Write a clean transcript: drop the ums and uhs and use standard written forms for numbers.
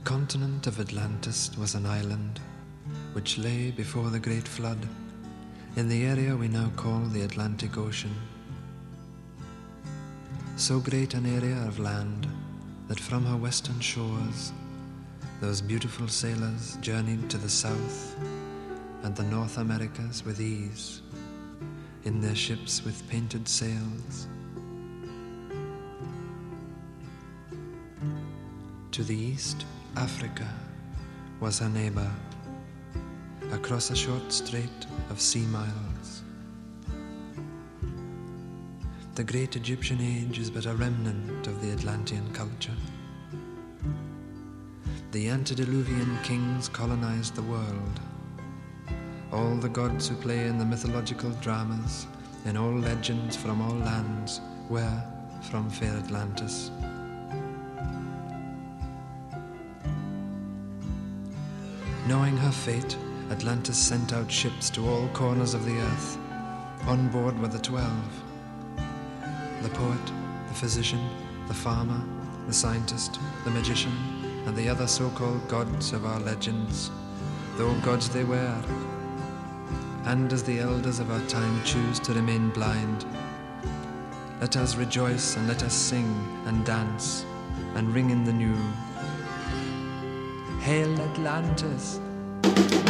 continent of Atlantis was an island which lay before the great flood in the area we now call the Atlantic Ocean. So great an area of land that from her western shores those beautiful sailors journeyed to the South and the North Americas with ease in their ships with painted sails. To the east, Africa was her neighbor, across a short strait of sea miles. The great Egyptian age is but a remnant of the Atlantean culture. The antediluvian kings colonized the world. All the gods who play in the mythological dramas, in all legends from all lands, were from fair Atlantis. Knowing her fate, Atlantis sent out ships to all corners of the earth. On board were the 12. The poet, the physician, the farmer, the scientist, the magician, and the other so-called gods of our legends, though gods they were. And as the elders of our time choose to remain blind, let us rejoice and let us sing and dance and ring in the new. Hail Atlantis!